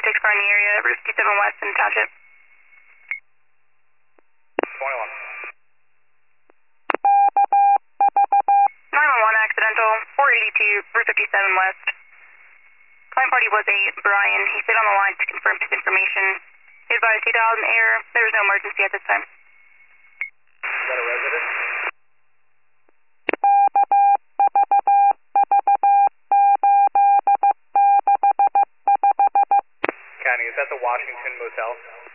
police car in the area, Route 57 West in Township. 21. 911 accidental, 482, Route 57 West. Client party was a Brian. He stayed on the line to confirm his information. He advised he dialed an error. There was no emergency at this time. Is that a resident? County, is that the Washington Motel?